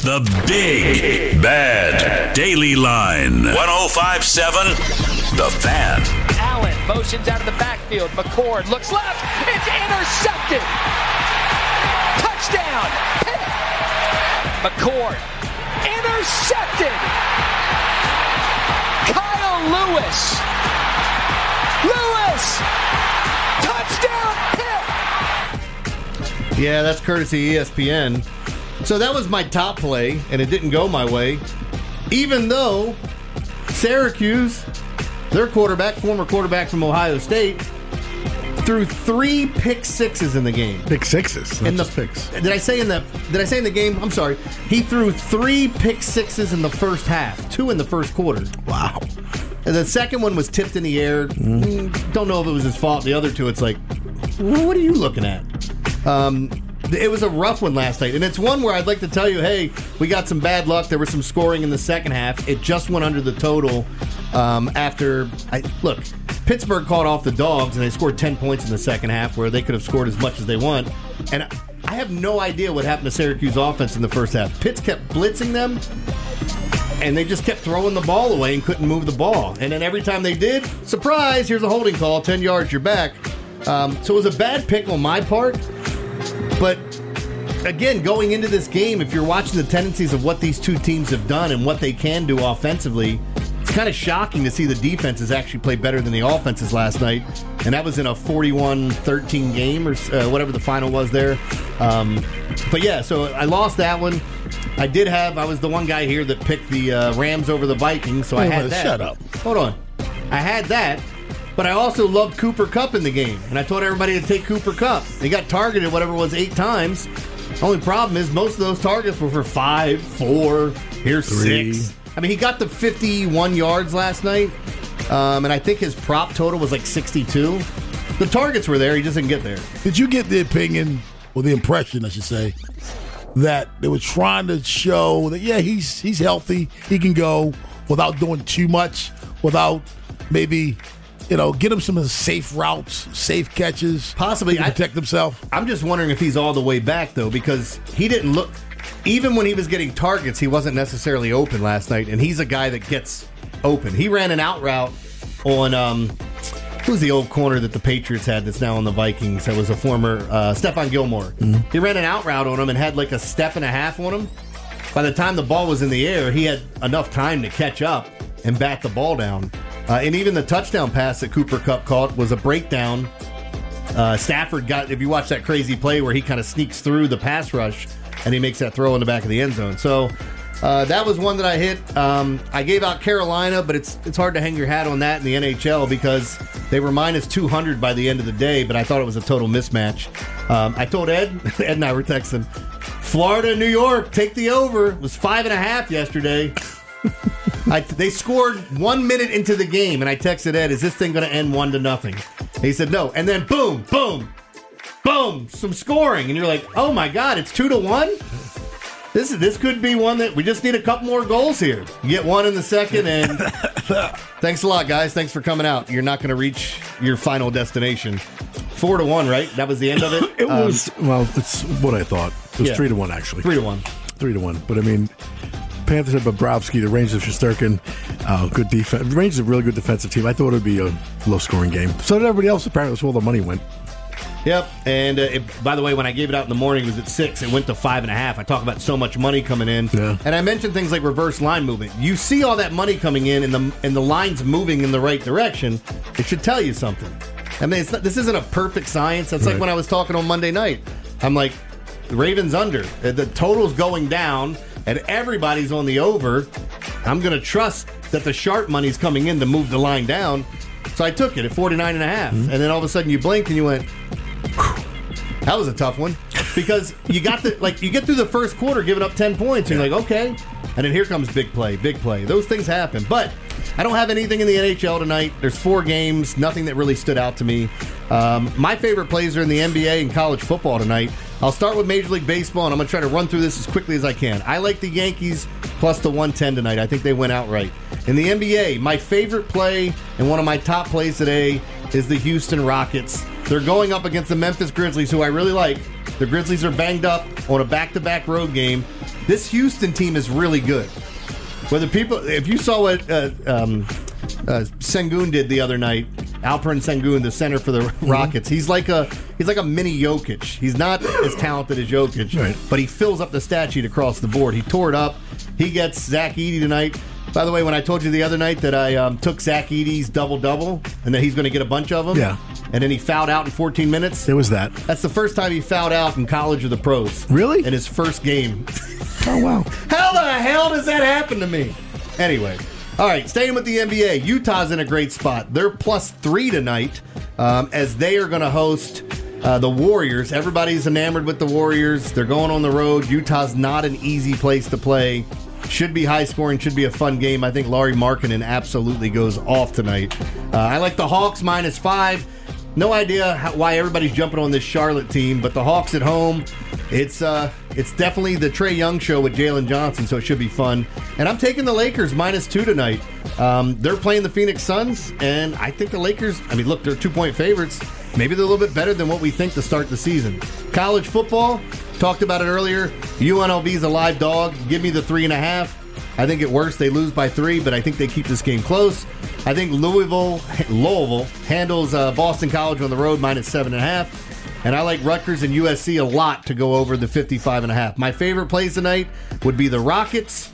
The Big Bad Daily Line. 105.7 The Fan. Allen motions out of the backfield. McCord looks left. It's intercepted. Touchdown. Pitt. McCord. Intercepted. Kyle Lewis. Touchdown. Pitt. Yeah, that's courtesy ESPN. So that was my top play, and it didn't go my way. Even though Syracuse, their quarterback, former quarterback from Ohio State, threw 3 pick sixes in the game. Pick sixes, not just picks. Did I say in the game? I'm sorry. He threw 3 pick sixes in the first half, 2 in the first quarter. Wow. And the second one was tipped in the air. Don't know if it was his fault. The other 2, it's like, what are you looking at? It was a rough one last night, and it's one where I'd like to tell you, hey, we got some bad luck. There was some scoring in the second half. It just went under the total look, Pittsburgh caught off the Dogs, and they scored 10 points in the second half where they could have scored as much as they want. And I have no idea what happened to Syracuse offense in the first half. Pitts kept blitzing them, and they just kept throwing the ball away and couldn't move the ball. And then every time they did, surprise, here's a holding call, 10 yards, you're back. So it was a bad pick on my part. But, again, going into this game, if you're watching the tendencies of what these two teams have done and what they can do offensively, it's kind of shocking to see the defenses actually play better than the offenses last night. And that was in a 41-13 game or whatever the final was there. But, yeah, so I lost that one. I was the one guy here that picked the Rams over the Vikings, so I had that. Shut up. Hold on. I had that. But I also loved Cooper Kupp in the game, and I told everybody to take Cooper Kupp. He got targeted, 8 times. Only problem is most of those targets were for 5, 4, here's 3. 6. I mean, he got to 51 yards last night, and I think his prop total was like 62. The targets were there, he just didn't get there. Did you get the opinion, or the impression, I should say, that they were trying to show that, yeah, he's healthy, he can go without doing too much, without maybe... get him some safe routes, safe catches. Possibly. To protect himself. I'm just wondering if he's all the way back, though, because he didn't look... Even when he was getting targets, he wasn't necessarily open last night, and he's a guy that gets open. He ran an out route on... who's the old corner that the Patriots had that's now on the Vikings? That was a former... Stephon Gilmore. Mm-hmm. He ran an out route on him and had like a step and a half on him. By the time the ball was in the air, he had enough time to catch up and bat the ball down. And even the touchdown pass that Cooper Kupp caught was a breakdown. Stafford got, if you watch that crazy play where he kind of sneaks through the pass rush and he makes that throw in the back of the end zone. So that was one that I hit. I gave out Carolina, but it's hard to hang your hat on that in the NHL because they were minus 200 by the end of the day, but I thought it was a total mismatch. I told Ed and I were texting, Florida, New York, take the over. It was 5.5 yesterday. They scored 1 minute into the game, and I texted Ed, is this thing going to end 1-0? He said no. And then boom, boom, boom, some scoring. And you're like, oh my God, it's 2-1? This could be one that we just need a couple more goals here. You get one in the second, and thanks a lot, guys. Thanks for coming out. You're not going to reach your final destination. 4-1, right? That was the end of it? It was, it's what I thought. It was 3-1, actually. 3-1. 3-1. But, I mean... Panthers had Bobrovsky, the Rangers of Shesterkin, good defense. The Rangers are a really good defensive team. I thought it would be a low-scoring game. So did everybody else. Apparently, that's where all the money went. Yep. And by the way, when I gave it out in the morning, it was at 6. It went to 5.5. I talk about so much money coming in. Yeah. And I mentioned things like reverse line movement. You see all that money coming in and the lines moving in the right direction. It should tell you something. I mean, this isn't a perfect science. That's like when I was talking on Monday night. I'm like, the Ravens under. The total's going down. And everybody's on the over. I'm going to trust that the sharp money's coming in to move the line down. So I took it at 49.5. And then all of a sudden you blinked and you went, whew, that was a tough one. Because you get through the first quarter giving up 10 points. And you're like, okay. And then here comes big play. Those things happen. But I don't have anything in the NHL tonight. There's 4 games. Nothing that really stood out to me. My favorite plays are in the NBA and college football tonight. I'll start with Major League Baseball, and I'm going to try to run through this as quickly as I can. I like the Yankees plus the 110 tonight. I think they went outright. In the NBA, my favorite play and one of my top plays today is the Houston Rockets. They're going up against the Memphis Grizzlies, who I really like. The Grizzlies are banged up on a back-to-back road game. This Houston team is really good. If you saw what Sengun did the other night, Alperen Sengun, the center for the Rockets, he's like a mini Jokic. He's not as talented as Jokic, right, but he fills up the stat sheet across the board. He tore it up. He gets Zach Edey tonight. By the way, when I told you the other night that I took Zach Edey's double-double and that he's going to get a bunch of them, yeah, and then he fouled out in 14 minutes. There was that. That's the first time he fouled out in college or the pros. Really? In his first game. Oh, wow. How the hell does that happen to me? Anyway. All right, staying with the NBA. Utah's in a great spot. They're +3 tonight as they are going to host the Warriors. Everybody's enamored with the Warriors. They're going on the road. Utah's not an easy place to play. Should be high scoring, should be a fun game. I think Lauri Markkanen absolutely goes off tonight. I like the Hawks -5. No idea why everybody's jumping on this Charlotte team, but the Hawks at home, it's definitely the Trae Young show with Jalen Johnson, so it should be fun. And I'm taking the Lakers -2 tonight. They're playing the Phoenix Suns, and I think the Lakers, look, they're 2-point favorites. Maybe they're a little bit better than what we think to start the season. College football, talked about it earlier. UNLV's a live dog. Give me the 3.5. I think at worst they lose by 3, but I think they keep this game close. I think Louisville handles Boston College on the road -7.5. And I like Rutgers and USC a lot to go over the 55.5. My favorite plays tonight would be the Rockets,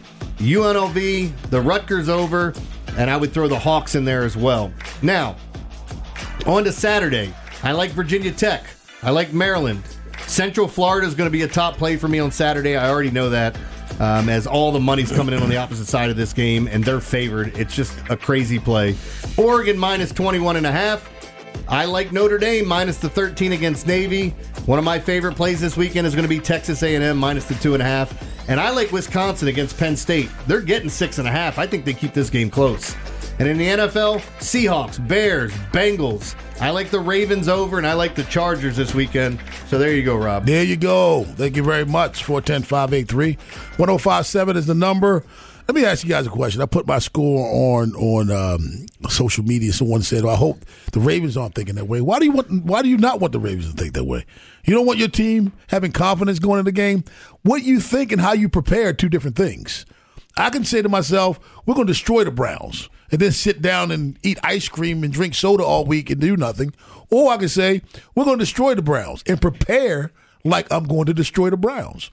UNLV, the Rutgers over, and I would throw the Hawks in there as well. Now, on to Saturday. I like Virginia Tech. I like Maryland. Central Florida is going to be a top play for me on Saturday. I already know that. As all the money's coming in on the opposite side of this game, and they're favored. It's just a crazy play. Oregon -21.5. I like Notre Dame -13 against Navy. One of my favorite plays this weekend is going to be Texas A&M -2.5. And I like Wisconsin against Penn State. They're getting 6.5. I think they keep this game close. And in the NFL, Seahawks, Bears, Bengals. I like the Ravens over, and I like the Chargers this weekend. So there you go, Rob. There you go. Thank you very much. 410-583-1057 is the number. Let me ask you guys a question. I put my score on social media. Someone said, I hope the Ravens aren't thinking that way. Why do you not want the Ravens to think that way? You don't want your team having confidence going into the game? What you think and how you prepare are two different things. I can say to myself, we're going to destroy the Browns and then sit down and eat ice cream and drink soda all week and do nothing. Or I can say, we're going to destroy the Browns and prepare like I'm going to destroy the Browns.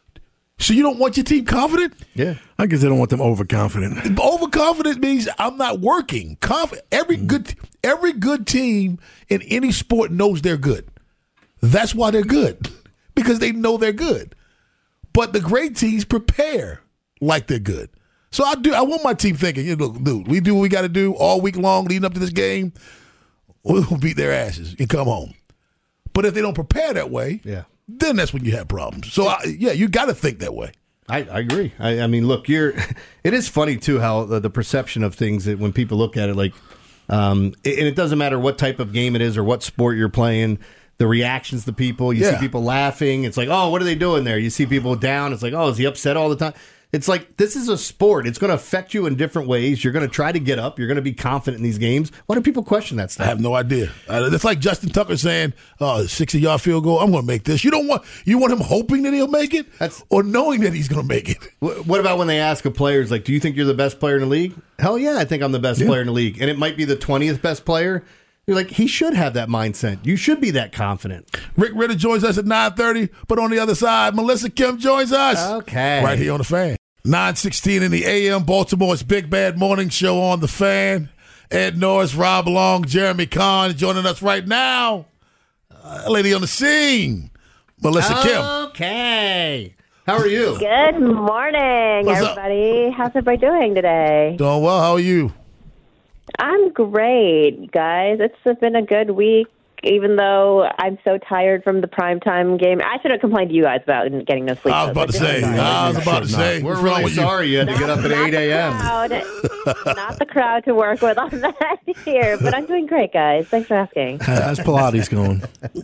So you don't want your team confident? Yeah. I guess they don't want them overconfident. Overconfident means I'm not working. Every good team in any sport knows they're good. That's why they're good, because they know they're good. But the great teams prepare like they're good. So I want my team thinking, look, dude, we do what we got to do all week long leading up to this game. We'll beat their asses and come home. But if they don't prepare that way, then that's when you have problems. So, you got to think that way. I agree. I mean, look, it is funny, too, how the perception of things, that when people look at it, like, and it doesn't matter what type of game it is or what sport you're playing, the reactions to people, you see people laughing. It's like, oh, what are they doing there? You see people down. It's like, oh, is he upset all the time? It's like, this is a sport. It's going to affect you in different ways. You're going to try to get up. You're going to be confident in these games. Why do people question that stuff? I have no idea. It's like Justin Tucker saying, 60-yard field goal, I'm going to make this. You want him hoping that he'll make it or knowing that he's going to make it? What about when they ask a player, like, do you think you're the best player in the league? Hell yeah, I think I'm the best player in the league. And it might be the 20th best player. You're like, he should have that mindset. You should be that confident. Rick Ritter joins us at 9:30, but on the other side, Melissa Kim joins us. Okay. Right here on The Fan. 9:16 in the a.m., Baltimore's Big Bad Morning Show on The Fan. Ed Norris, Rob Long, Jeremy Kahn joining us right now. Lady on the scene, Melissa Kim. Okay. How are you? Good morning, everybody. How's everybody doing today? Doing well. How are you? I'm great, guys. It's been a good week, even though I'm so tired from the primetime game. I should have complained to you guys about getting no sleep. I was about to say. We're really sorry you had to get up at 8 a.m. Not the crowd to work with on that here, but I'm doing great, guys. Thanks for asking. How's Pilates going?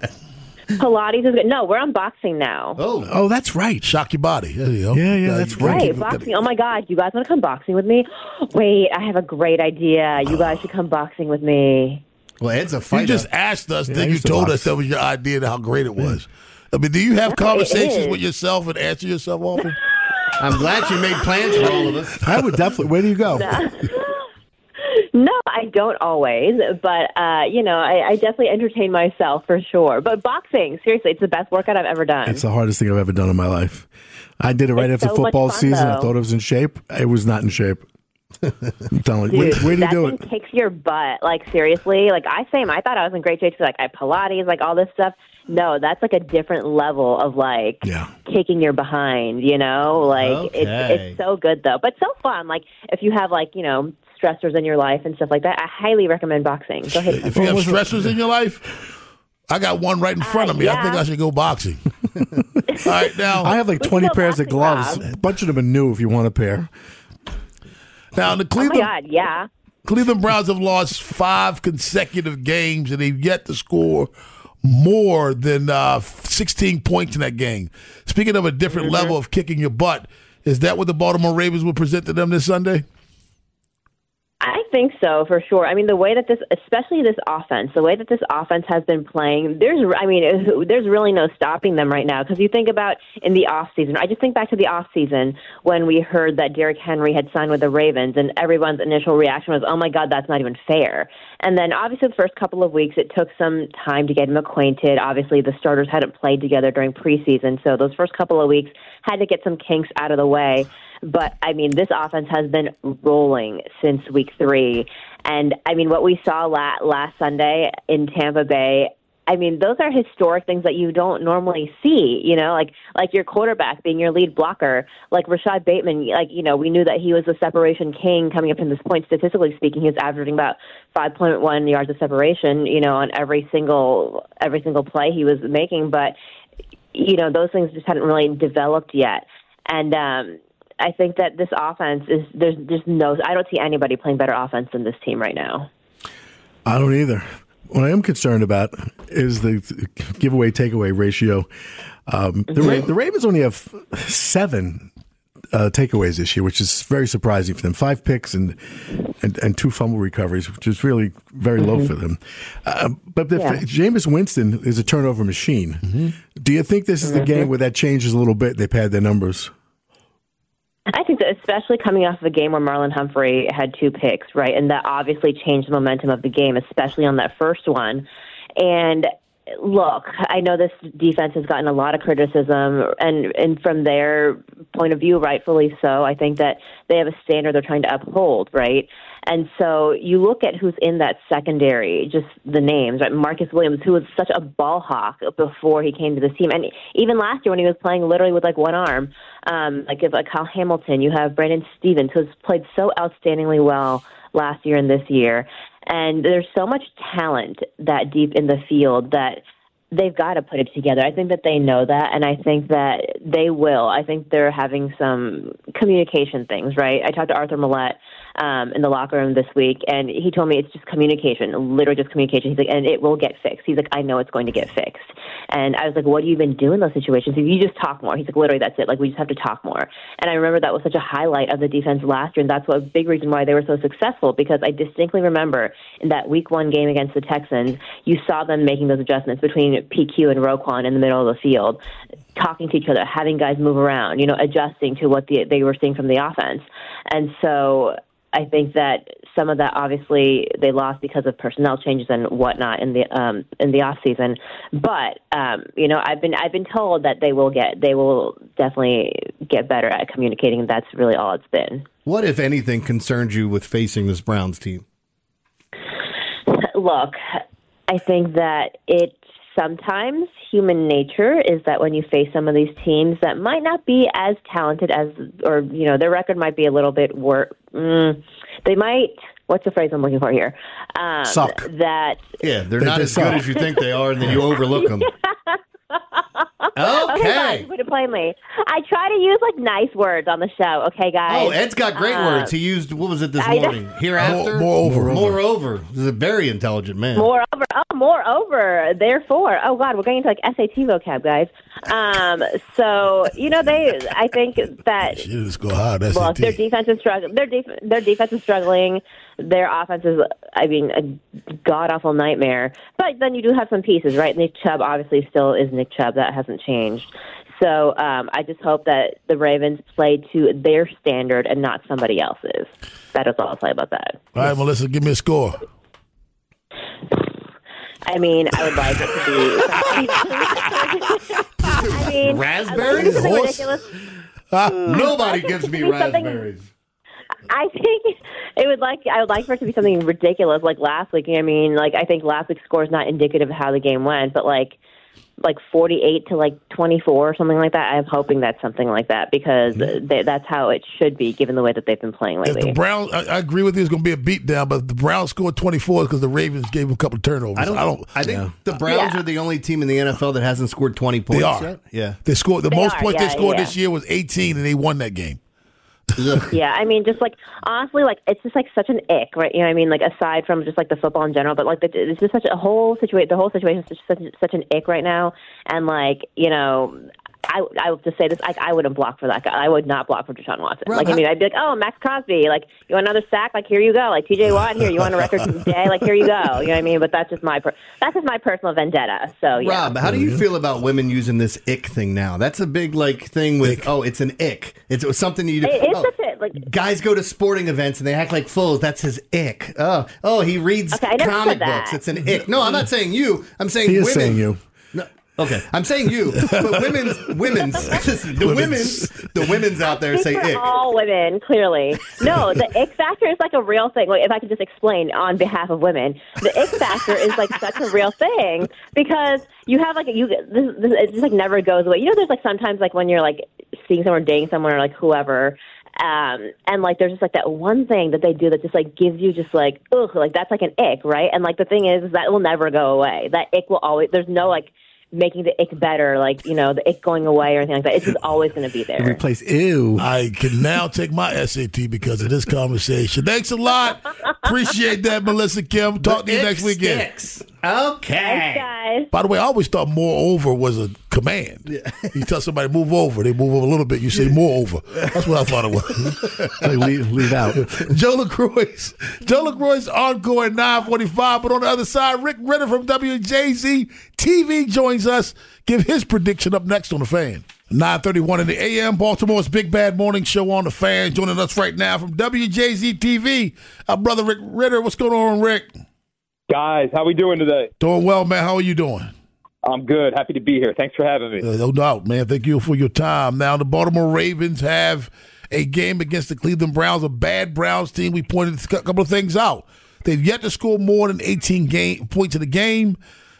Pilates is good. No, we're unboxing now. Oh, that's right. Shock your body. There you go. Yeah, that's right. Right, boxing. Oh, my God. You guys want to come boxing with me? Wait, I have a great idea. You guys should come boxing with me. Well, Ed's a fighter. You just asked us, then you told us that was your idea and how great it was. I mean, do you have No, it conversations is. with yourself and answer yourself often? I'm glad you made plans for all of us. I would definitely. Where do you go? No, I don't always, but I definitely entertain myself for sure. But boxing, seriously, it's the best workout I've ever done. It's the hardest thing I've ever done in my life. I did it right It's after so much football fun, season. I though. thought I was in shape. I was not in shape. I'm telling you. Dude, Where do you that do thing it? kicks your butt. Like, seriously. Like, I thought I was in great shape. So, like, I Pilates, like, all this stuff. No, that's, like, a different level of, like, Yeah. kicking your behind, you know? Like, Okay. it's so good, though. But so fun. Like, if you have, like, stressors in your life and stuff like that, I highly recommend boxing. Go ahead. If you have stressors in your life, I got one right in front of me. I yeah. think I should go boxing. All right, now. I have like We can 20 go pairs of boxing, gloves. Rob. A bunch of them are new if you want a pair. Now, the Oh, my Cleveland, God, yeah. Cleveland Browns have lost 5 consecutive games, and they've yet to score more than 16 points in that game. Speaking of a different level of kicking your butt, is that what the Baltimore Ravens will present to them this Sunday? I think so, for sure. I mean, the way that especially this offense has been playing, there's really no stopping them right now. Because you think about in the offseason, I just think back to the offseason when we heard that Derrick Henry had signed with the Ravens, and everyone's initial reaction was, oh my God, that's not even fair. And then obviously the first couple of weeks, it took some time to get him acquainted. Obviously the starters hadn't played together during preseason, so those first couple of weeks had to get some kinks out of the way. But, I mean, this offense has been rolling since week 3. And, I mean, what we saw last Sunday in Tampa Bay, I mean, those are historic things that you don't normally see, like your quarterback being your lead blocker, like Rashad Bateman, we knew that he was the separation king coming up in this point. Statistically speaking, he was averaging about 5.1 yards of separation, on every single play he was making. But, those things just hadn't really developed yet. And, I think that this offense I don't see anybody playing better offense than this team right now. I don't either. What I am concerned about is the giveaway takeaway ratio. The Ravens only have 7 takeaways this year, which is very surprising for them. 5 picks and 2 fumble recoveries, which is really very low for them. But Jameis Winston is a turnover machine. Do you think this is the game where that changes a little bit? They pad their numbers. I think that especially coming off of a game where Marlon Humphrey had 2 picks, right? And that obviously changed the momentum of the game, especially on that first one. And look, I know this defense has gotten a lot of criticism, and from their point of view, rightfully so. I think that they have a standard they're trying to uphold, right? And so you look at who's in that secondary, just the names, right? Marcus Williams, who was such a ball hawk before he came to this team. And even last year when he was playing literally with like one arm, like Kyle Hamilton, you have Brandon Stevens, who's played so outstandingly well last year and this year. And there's so much talent that deep in the field that they've got to put it together. I think that they know that, and I think that they will. I think they're having some communication things, right? I talked to Arthur Millette in the locker room this week, and he told me it's just communication, literally just communication. He's like, and it will get fixed. He's like, I know it's going to get fixed. And I was like, what do you been doing in those situations? You just talk more. He's like, literally, that's it. Like, we just have to talk more. And I remember that was such a highlight of the defense last year, and that's a big reason why they were so successful, because I distinctly remember in that week 1 game against the Texans, you saw them making those adjustments between PQ and Roquan in the middle of the field, talking to each other, having guys move around, adjusting to what they were seeing from the offense. And so I think that some of that obviously they lost because of personnel changes and whatnot in the off season. But I've been told that they will definitely get better at communicating. And that's really all it's been. What, if anything, concerns you with facing this Browns team? Look, I think that sometimes human nature is that when you face some of these teams that might not be as talented as, or, their record might be a little bit worse. They might, what's the phrase I'm looking for here? Suck. They're not as good as you think they are, and then you overlook them. Okay, guys, put it plainly. I try to use nice words on the show. Okay, guys. Oh, Ed's got great words. He used, what was it this morning? Hereafter? Moreover. Moreover. He's a very intelligent man. Moreover. Moreover, therefore, oh God, we're going into like SAT vocab, guys. So I think that just go hard. Look, their defense is struggling. Their defense is struggling. Their offense is, a god awful nightmare. But then you do have some pieces, right? Nick Chubb obviously still is Nick Chubb. That hasn't changed. So I just hope that the Ravens play to their standard and not somebody else's. That is all I'll say about that. All right, Melissa, give me a score. I mean, I would like it to be. Raspberries? Ridiculous. Nobody gives me raspberries. I think I would like for it to be something ridiculous like last week. I mean, I think last week's score is not indicative of how the game went, but like 48 to 24 or something like that. I'm hoping that's something like that because that's how it should be given the way that they've been playing lately. If the Browns, I agree with you, it's going to be a beatdown, but if the Browns scored 24 because the Ravens gave them a couple of turnovers. I think the Browns are the only team in the NFL that hasn't scored 20 points yet. Yeah. They scored the most points they scored this year was 18 and they won that game. Yeah, I mean, just honestly, it's just such an ick, right? You know what I mean? Aside from just the football in general, but it's just such a whole situation. The whole situation is just such an ick right now, and I will just say this: I wouldn't block for that guy. I would not block for Deshaun Watson. I'd be like, oh, Max Crosby, you want another sack? Here you go. T.J. Watt, here, you want a record today? Here you go. You know what I mean? But that's just my personal vendetta. So yeah. Rob, how do you feel about women using this ick thing now? That's a big thing with it's an ick. It's something you do. Guys go to sporting events and they act like fools. That's his ick. Oh, he reads comic books. It's an ick. No, I'm not saying you. I'm saying he women. Is saying you. No. Okay, I'm saying you, but women's out there say ick. All women, clearly. No, the ick factor is a real thing. If I could just explain on behalf of women, the ick factor is such a real thing because you have it just never goes away. There's sometimes when you're seeing someone, dating someone, or whoever. And there's just that one thing that they do that just gives you just ugh, that's an ick, right? And the thing is that it will never go away. That ick will always. There's no making the ick better, the ick going away or anything like that. It's just always going to be there. Replace ew. I can now take my SAT because of this conversation. Thanks a lot. Appreciate that, Melissa Kim. Talk to you next weekend. Okay. Thanks, guys. By the way, I always thought moreover was a command. Yeah. You tell somebody move over, they move over a little bit. You say moreover. That's what I thought it was. leave out. Joe LaCroix's encore at 9:45. But on the other side, Rick Ritter from WJZ TV joins us. Give his prediction up next on The Fan. 9:31 in the AM, Baltimore's Big Bad Morning Show on The Fan. Joining us right now from WJZ TV, our brother Rick Ritter. What's going on, Rick? Guys, how we doing today? Doing well, man. How are you doing? I'm good. Happy to be here. Thanks for having me. No doubt, man. Thank you for your time. Now, the Baltimore Ravens have a game against the Cleveland Browns, a bad Browns team. We pointed a couple of things out. They've yet to score more than 18 points in the game,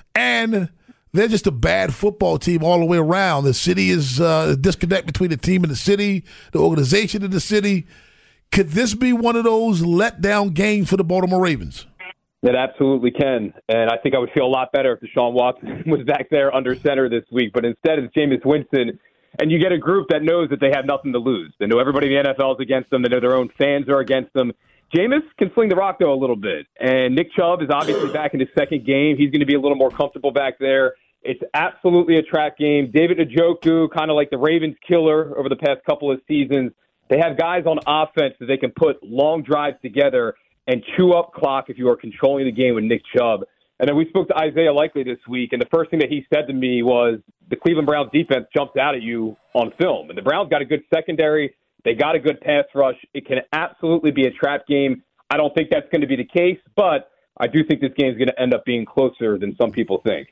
and they're just a bad football team all the way around. The city is a disconnect between the team and the city, the organization and the city. Could this be one of those letdown games for the Baltimore Ravens? It absolutely can, and I think I would feel a lot better if Deshaun Watson was back there under center this week, but instead it's Jameis Winston, and you get a group that knows that they have nothing to lose. They know everybody in the NFL is against them. They know their own fans are against them. Jameis can sling the rock, though, a little bit, and Nick Chubb is obviously back in his second game. He's going to be a little more comfortable back there. It's absolutely a trap game. David Njoku, kind of like the Ravens killer over the past couple of seasons. They have guys on offense that they can put long drives together and chew up clock if you are controlling the game with Nick Chubb. And then we spoke to Isaiah Likely this week, and the first thing that he said to me was the Cleveland Browns defense jumps out at you on film. And the Browns got a good secondary. They got a good pass rush. It can absolutely be a trap game. I don't think that's going to be the case, but I do think this game is going to end up being closer than some people think.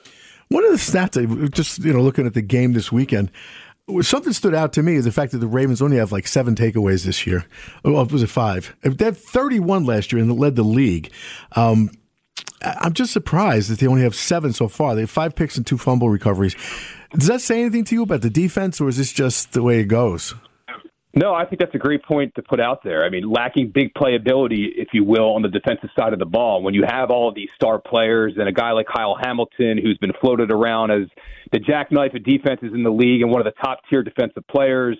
One of the stats, just looking at the game this weekend, something stood out to me is the fact that the Ravens only have 7 takeaways this year. Well, was it 5? They had 31 last year and led the league. I'm just surprised that they only have 7 so far. They have 5 picks and 2 fumble recoveries. Does that say anything to you about the defense, or is this just the way it goes? No, I think that's a great point to put out there. I mean, lacking big playability, if you will, on the defensive side of the ball. When you have all of these star players and a guy like Kyle Hamilton, who's been floated around as the jackknife of defenses in the league and one of the top-tier defensive players,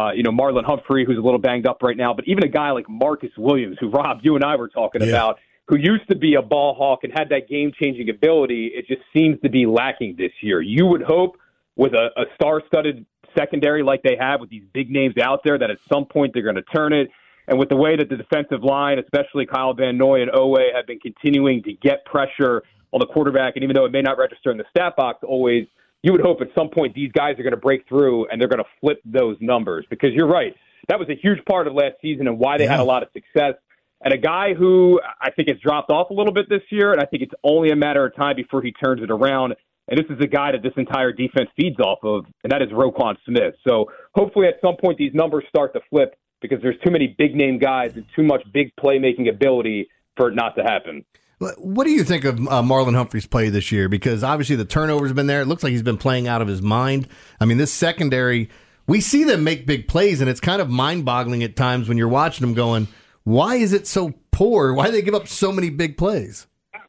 Marlon Humphrey, who's a little banged up right now, but even a guy like Marcus Williams, who, Rob, you and I were talking about, who used to be a ball hawk and had that game-changing ability, it just seems to be lacking this year. You would hope with a star-studded secondary like they have with these big names out there that at some point they're going to turn it. And with the way that the defensive line, especially Kyle Van Noy and Owe, have been continuing to get pressure on the quarterback, and even though it may not register in the stat box always, you would hope at some point these guys are going to break through and they're going to flip those numbers. Because you're right, that was a huge part of last season and why they had a lot of success. And a guy who I think has dropped off a little bit this year, and I think it's only a matter of time before he turns it around. And this is a guy that this entire defense feeds off of, and that is Roquan Smith. So hopefully at some point these numbers start to flip because there's too many big-name guys and too much big playmaking ability for it not to happen. What do you think of Marlon Humphrey's play this year? Because obviously the turnovers have been there. It looks like he's been playing out of his mind. I mean, this secondary, we see them make big plays, and it's kind of mind-boggling at times when you're watching them going, why is it so poor? Why do they give up so many big plays?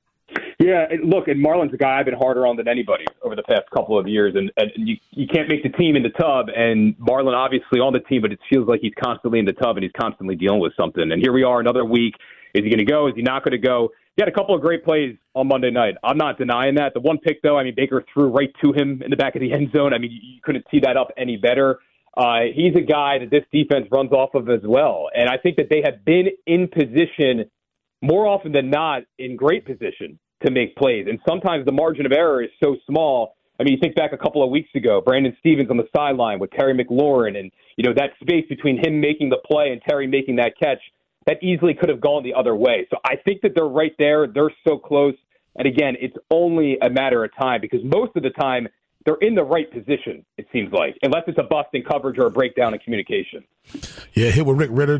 Yeah, look, and Marlon's a guy I've been harder on than anybody over the past couple of years, and you can't make the team in the tub, and Marlon obviously on the team, but it feels like he's constantly in the tub and he's constantly dealing with something. And here we are another week. Is he going to go? Is he not going to go? He had a couple of great plays on Monday night. I'm not denying that. The one pick, though, I mean, Baker threw right to him in the back of the end zone. I mean, you couldn't tee that up any better. He's a guy that this defense runs off of as well. And I think that they have been in position more often than not in great position to make plays. And sometimes the margin of error is so small. I mean, you think back a couple of weeks ago, Brandon Stevens on the sideline with Terry McLaurin and, you know, that space between him making the play and Terry making that catch, that easily could have gone the other way. So I think that they're right there. They're so close. And again, it's only a matter of time because most of the time they're in the right position, it seems like, unless it's a bust in coverage or a breakdown in communication. Yeah, here with Rick Ritter,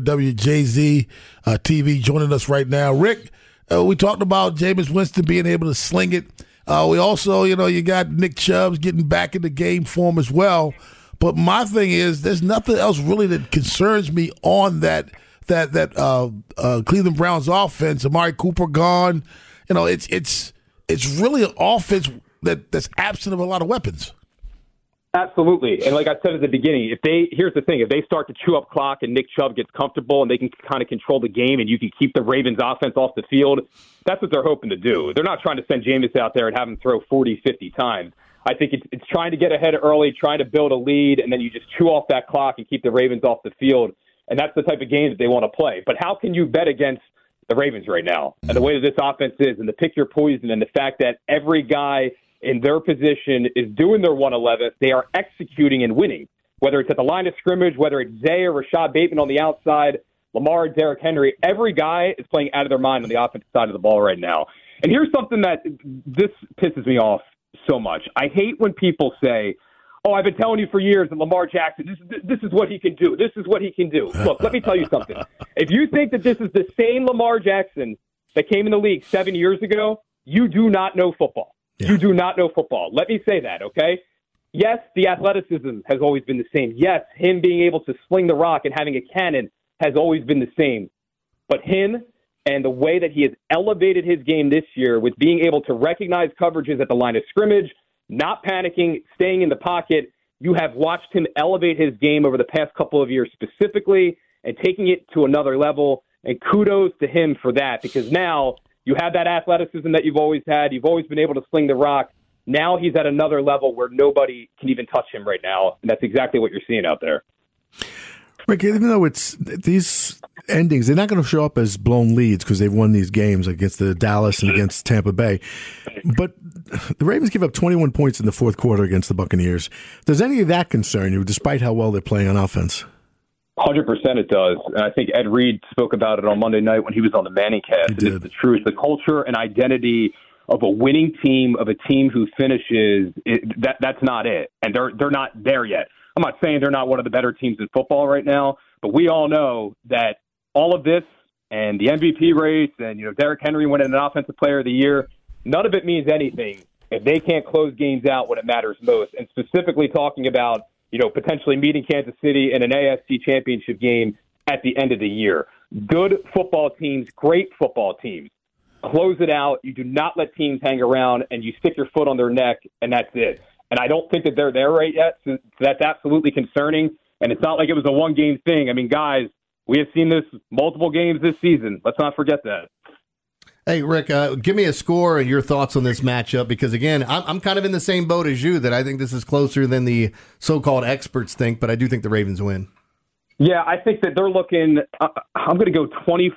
WJZ TV, joining us right now. Rick, we talked about Jameis Winston being able to sling it. We also, you got Nick Chubb getting back into game form as well. But my thing is, there's nothing else really that concerns me on that Cleveland Browns offense. Amari Cooper gone. It's really an offense that's absent of a lot of weapons. Absolutely. And like I said at the beginning, here's the thing, if they start to chew up clock and Nick Chubb gets comfortable and they can kind of control the game and you can keep the Ravens offense off the field, that's what they're hoping to do. They're not trying to send Jameis out there and have him throw 40, 50 times. I think it's trying to get ahead early, trying to build a lead, and then you just chew off that clock and keep the Ravens off the field. And that's the type of game that they want to play. But how can you bet against the Ravens right now and the way that this offense is and the pick your poison and the fact that every guy in their position is doing their 111th, they are executing and winning, whether it's at the line of scrimmage, whether it's Zay or Rashad Bateman on the outside, Lamar, Derrick Henry, every guy is playing out of their mind on the offensive side of the ball right now. And here's something that this pisses me off so much. I hate when people say, oh, I've been telling you for years that Lamar Jackson, this is what he can do. This is what he can do. Look, let me tell you something. If you think that this is the same Lamar Jackson that came in the league 7 years ago, you do not know football. Yeah. You do not know football. Let me say that, okay? Yes, the athleticism has always been the same. Yes, him being able to sling the rock and having a cannon has always been the same. But him and the way that he has elevated his game this year with being able to recognize coverages at the line of scrimmage, not panicking, staying in the pocket, you have watched him elevate his game over the past couple of years specifically and taking it to another level. And kudos to him for that, because now you have that athleticism that you've always had. You've always been able to sling the rock. Now he's at another level where nobody can even touch him right now, and that's exactly what you're seeing out there. Rick, even though it's these endings, they're not going to show up as blown leads because they've won these games against the Dallas and against Tampa Bay. But the Ravens give up 21 points in the fourth quarter against the Buccaneers. Does any of that concern you, despite how well they're playing on offense? 100% it does. And I think Ed Reed spoke about it on Monday night when he was on the Manningcast. It's the truth. The culture and identity of a winning team, of a team who finishes, that's not it. And they're not there yet. I'm not saying they're not one of the better teams in football right now, but we all know that all of this and the MVP race and, Derrick Henry winning an Offensive Player of the Year, none of it means anything if they can't close games out when it matters most. And specifically talking about, potentially meeting Kansas City in an AFC championship game at the end of the year. Good football teams, great football teams, close it out. You do not let teams hang around and you stick your foot on their neck, and that's it. And I don't think that they're there right yet, so that's absolutely concerning. And it's not like it was a one-game thing. I mean, guys, we have seen this multiple games this season. Let's not forget that. Hey, Rick, give me a score and your thoughts on this matchup because, again, I'm kind of in the same boat as you that I think this is closer than the so-called experts think, but I do think the Ravens win. Yeah, I think that they're looking I'm going to go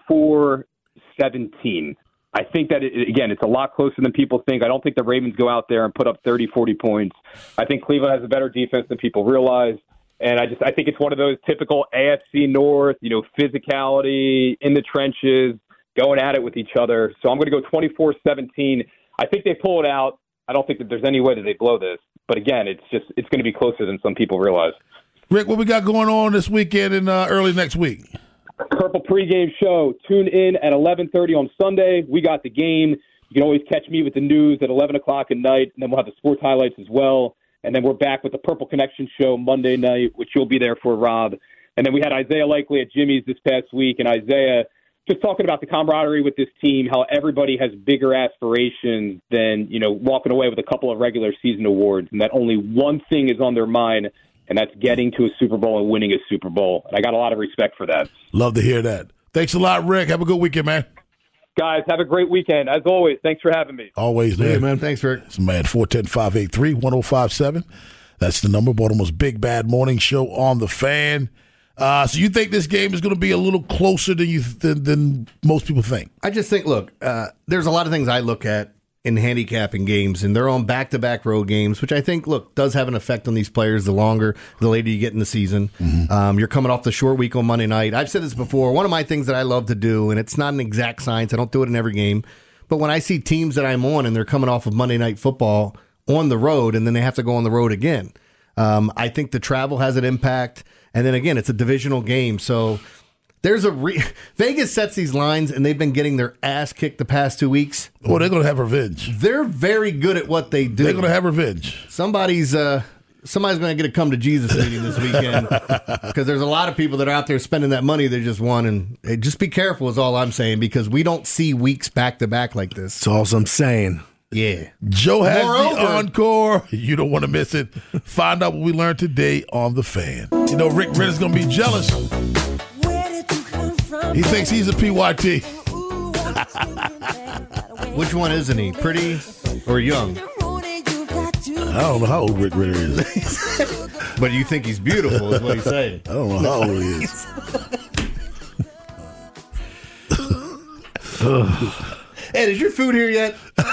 24-17. I think that, again, it's a lot closer than people think. I don't think the Ravens go out there and put up 30, 40 points. I think Cleveland has a better defense than people realize. And I think it's one of those typical AFC North, physicality in the trenches, going at it with each other. So I'm going to go 24-17. I think they pull it out. I don't think that there's any way that they blow this. But again, it's going to be closer than some people realize. Rick, what we got going on this weekend and early next week? Purple pregame show. Tune in at 11:30 on Sunday. We got the game. You can always catch me with the news at 11 o'clock at night, and then we'll have the sports highlights as well. And then we're back with the Purple Connection show Monday night, which you'll be there for, Rob. And then we had Isaiah Likely at Jimmy's this past week, and Isaiah just talking about the camaraderie with this team, how everybody has bigger aspirations than, walking away with a couple of regular season awards, and that only one thing is on their mind, and that's getting to a Super Bowl and winning a Super Bowl. And I got a lot of respect for that. Love to hear that. Thanks a lot, Rick. Have a good weekend, man. Guys, have a great weekend. As always, thanks for having me. Always, man. Hey, man. Thanks, Rick. It's man, 410-583-1057. That's the number. Baltimore's Big Bad Morning Show on The Fan. So you think this game is going to be a little closer than most people think? I just think, look, there's a lot of things I look at in handicapping games, and they're on back-to-back road games, which I think, does have an effect on these players the later you get in the season. Mm-hmm. You're coming off the short week on Monday night. I've said this before. One of my things that I love to do, and it's not an exact science, I don't do it in every game, but when I see teams that I'm on and they're coming off of Monday Night Football on the road and then they have to go on the road again, I think the travel has an impact. And then again, it's a divisional game, so there's Vegas sets these lines, and they've been getting their ass kicked the past 2 weeks. Well, they're going to have revenge. They're very good at what they do. They're going to have revenge. Somebody's going to get a come to Jesus meeting this weekend because there's a lot of people that are out there spending that money they just won, and just be careful is all I'm saying because we don't see weeks back to back like this. That's all I'm saying. Yeah. Joe has the encore. You don't want to miss it. Find out what we learned today on The Fan. Rick Renner's going to be jealous. He thinks he's a PYT. Which one isn't he? Pretty or young? I don't know how old Rick Renner is. But you think he's beautiful is what he's saying. I don't know how old he is. Ed, is your food here yet?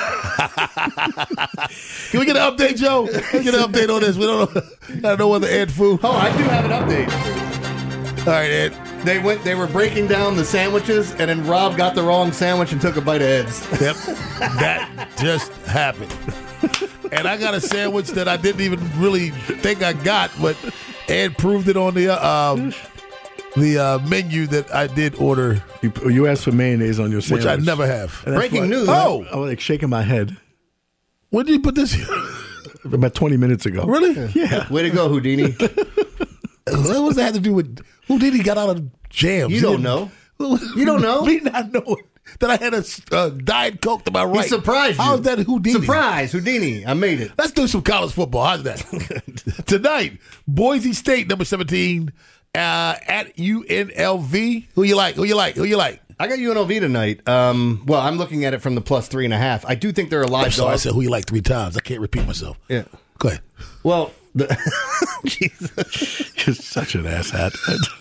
Can we get an update, Joe? Can we get an update on this? We don't know whether Ed food. Oh, I do have an update. All right, Ed. They were breaking down the sandwiches, and then Rob got the wrong sandwich and took a bite of Ed's. Yep, that just happened. And I got a sandwich that I didn't even really think I got, but Ed proved it on the menu that I did order. You asked for mayonnaise on your sandwich, which I never have. Breaking news! Oh, I was like shaking my head. When did you put this here? About 20 minutes ago. Really? Yeah. Way to go, Houdini. What does that have to do with Houdini got out of jams? You don't know. You don't know? Me not knowing that I had a Diet Coke to my right. He surprised you. How's that Houdini? Surprise, Houdini. I made it. Let's do some college football. How's that? Tonight, Boise State, number 17, at UNLV. Who you like? I got UNLV tonight. Well, I'm looking at it from the +3.5. I do think they're a live dog. I said who you like 3 times. I can't repeat myself. Yeah. Go ahead. Well, Jesus. You're such an asshat.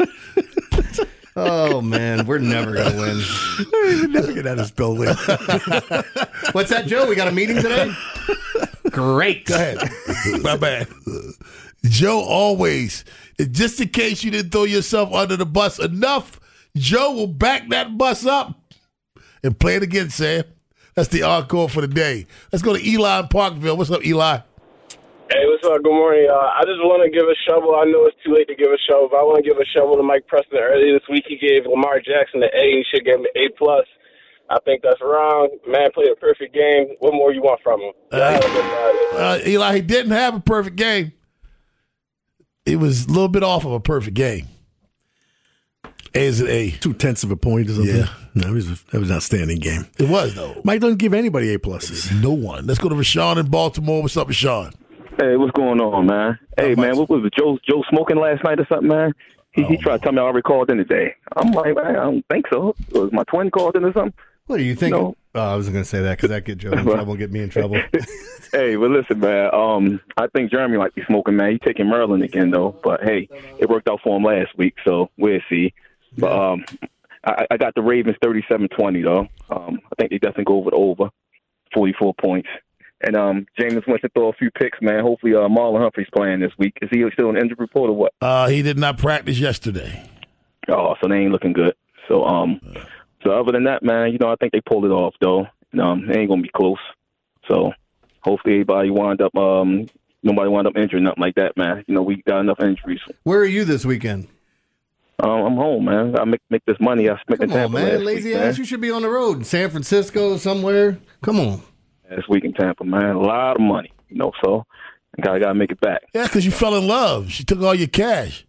Oh, man. We're never going to win. We're never get out of this building. What's that, Joe? We got a meeting today? Great. Go ahead. My bad. Joe always, just in case you didn't throw yourself under the bus enough, Joe will back that bus up and play it again, Sam. That's the encore for the day. Let's go to Eli in Parkville. What's up, Eli? Hey, what's up? Good morning. I just want to give a shovel. I know it's too late to give a shovel, but I want to give a shovel to Mike Preston. Earlier this week, he gave Lamar Jackson an A. He should give him an A+. I think that's wrong. Man played a perfect game. What more you want from him? Eli, he didn't have a perfect game. It was a little bit off of a perfect game. A is an A. 0.2 of a point or something. Yeah. No, that was an outstanding game. It was, though. Mike doesn't give anybody A+. No one. Let's go to Rashawn in Baltimore. What's up, Rashawn? Hey, what's going on, man? Hey, man, what was it? Joe smoking last night or something, man? He tried to tell me I already called in today. I'm like, man, I don't think so. Was my twin called in or something? What do you think? I wasn't going to say that because that get Joe in trouble, get me in trouble. Hey, but listen, man. I think Jeremy might be smoking, man. He's taking Maryland again, though. But hey, it worked out for him last week, so we'll see. But I got the Ravens 37-20, though. I think they definitely go over 44 points. And Jameis wants to throw a few picks, man. Hopefully, Marlon Humphrey's playing this week. Is he still an injured report or what? He did not practice yesterday. Oh, so they ain't looking good. So other than that, man, I think they pulled it off, though. It ain't gonna be close. So hopefully, nobody wind up injured, nothing like that, man. We got enough injuries. Where are you this weekend? I'm home, man. I make this money. I spent in Tampa man, last lazy week, ass. man. You should be on the road in San Francisco somewhere. Come on. This week in Tampa, man. A lot of money, so I gotta make it back. Yeah, because you fell in love. She took all your cash.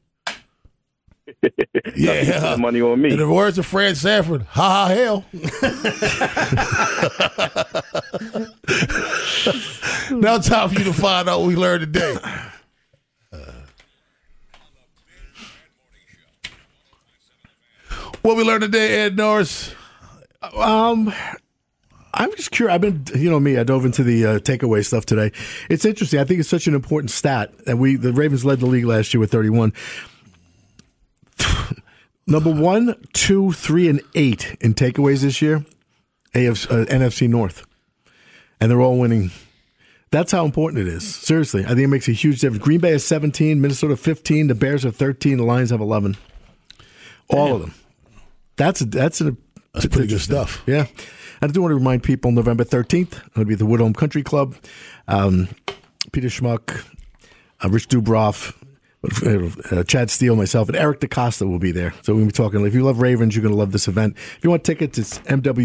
Yeah, money on me. In the words of Fred Sanford, ha ha hell. Now time for you to find out what we learned today. What we learned today, Ed Norris? I'm just curious. I've been, me. I dove into the takeaway stuff today. It's interesting. I think it's such an important stat. And the Ravens led the league last year with 31. Number 1, 2, 3, and 8 in takeaways this year. NFC North, and they're all winning. That's how important it is. Seriously, I think it makes a huge difference. Green Bay has 17, Minnesota 15, the Bears have 13, the Lions have 11. All of them. That's pretty good stuff. Yeah. I do want to remind people, November 13th, it'll be at the Woodhome Country Club. Peter Schmuck, Rich Dubroff, Chad Steele, myself, and Eric DaCosta will be there. So we're going to be talking. If you love Ravens, you're going to love this event. If you want tickets, it's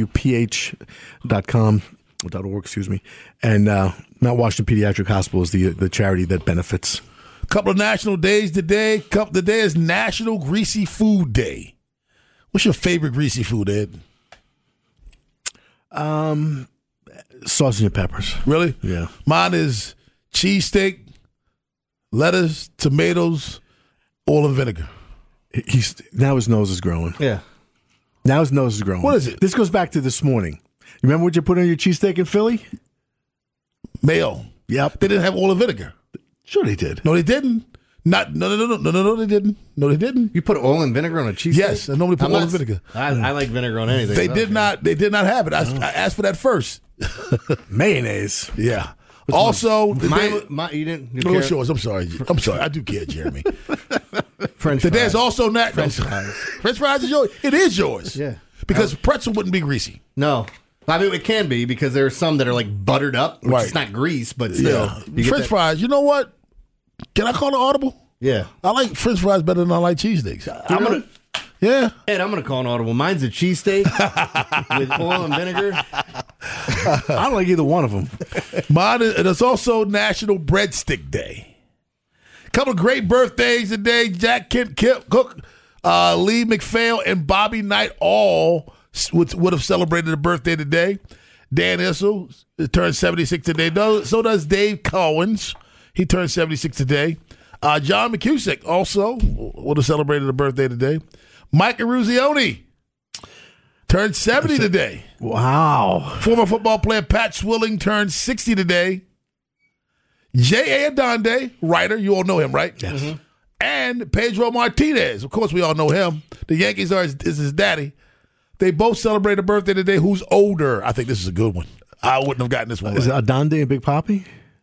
mwph.com.org, excuse me. And Mount Washington Pediatric Hospital is the charity that benefits. A couple of national days today. Today is National Greasy Food Day. What's your favorite greasy food, Ed? Sausage and peppers. Really? Yeah. Mine is cheesesteak, lettuce, tomatoes, oil and vinegar. Now his nose is growing. Yeah. Now his nose is growing. What is it? This goes back to this morning. You remember what you put on your cheesesteak in Philly? Mayo. Yep. They didn't have oil and vinegar. Sure they did. No, they didn't. No, they didn't. No, they didn't. You put oil and vinegar on a cheesesteak? Yes, and nobody put oil and vinegar. I like vinegar on anything. They did not have it. I asked for that first. Mayonnaise. Yeah. Also, you didn't. You no, sure. I'm sorry. I do care, Jeremy. French Today fries. is also not French fries. French fries is yours. It is yours. Yeah. Because pretzel wouldn't be greasy. No. I mean, it can be because there are some that are like buttered up, which Right. is not grease, but still. Yeah. French fries. You know what? Can I call it audible? Yeah. I like French fries better than I like cheesesteaks. Yeah. Ed, I'm going to call an audible. Mine's a cheesesteak with oil and vinegar. I don't like either one of them. Mine is, it's also National Breadstick Day. Couple of great birthdays today. Jack Kent Cook, Lee McPhail, and Bobby Knight all would have celebrated a birthday today. Dan Issel turned 76 today. So does Dave Cowens. He turned 76 today. John McCusick also would have celebrated a birthday today. Mike Eruzione turned 70 today. Wow. Former football player Pat Swilling turned 60 today. J.A. Adonde, writer, you all know him, right? Yes. Mm-hmm. And Pedro Martinez. Of course, we all know him. The Yankees is his daddy. They both celebrate a birthday today. Who's older? I think this is a good one. I wouldn't have gotten this one. Is it Adonde and Big Papi?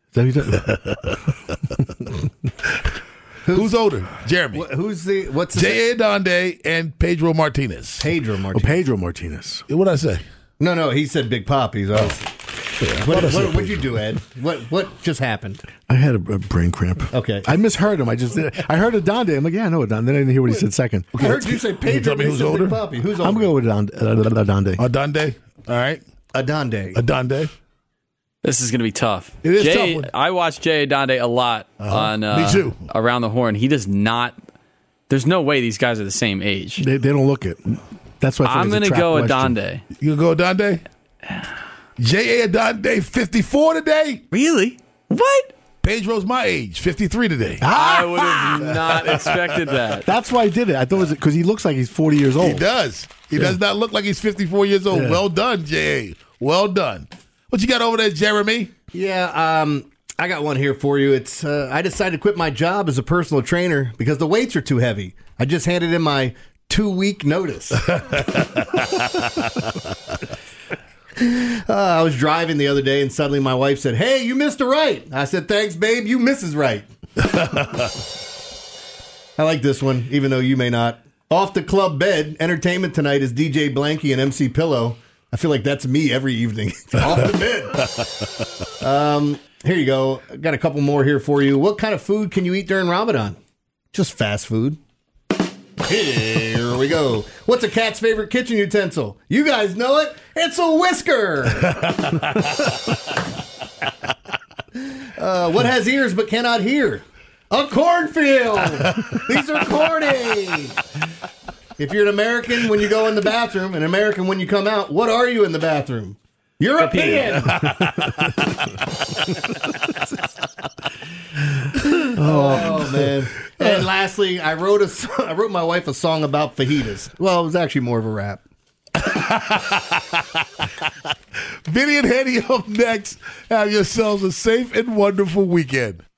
Who's older? Jeremy. What's the J.A. Adonde and Pedro Martinez. Pedro Martinez. Oh, Pedro Martinez. What did I say? No, he said Big Papi. What'd you do, Ed? What just happened? I had a brain cramp. Okay. I misheard him. I heard Adonde. I'm like, yeah, I know Adonde. Then I didn't hear what he said second. I heard you say Pedro. Tell me who's older? Big Papi. Who's older? I'm going to go with Adonde. Adonde. All right. Adonde. This is going to be tough. It is tough one. I watch Jay Adonde a lot on Me too. Around the Horn. He does not. There's no way these guys are the same age. They don't look it. That's why I'm going to go Adonde. You going to go Adonde? J.A. Adonde, 54 today. Really? What? Pedro's my age, 53 today. I would have not expected that. That's why I did it. I thought it was because he looks like he's 40 years old. He does. He does not look like he's 54 years old. Yeah. Well done, J.A. Well done. What you got over there, Jeremy? Yeah, I got one here for you. It's I decided to quit my job as a personal trainer because the weights are too heavy. I just handed in my 2-week notice. I was driving the other day and suddenly my wife said, "Hey, you missed a right." I said, "Thanks, babe. You Mrs. Right." I like this one, even though you may not. Off the club bed, entertainment tonight is DJ Blanky and MC Pillow. I feel like that's me every evening. Off the bed. Here you go. I got a couple more here for you. What kind of food can you eat during Ramadan? Just fast food. Here we go. What's a cat's favorite kitchen utensil? You guys know it. It's a whisker. What has ears but cannot hear? A cornfield. These are corny. If you're an American when you go in the bathroom, an American when you come out, what are you in the bathroom? European. Oh man! And lastly, I wrote my wife a song about fajitas. Well, it was actually more of a rap. Vinny and Henny up next. Have yourselves a safe and wonderful weekend.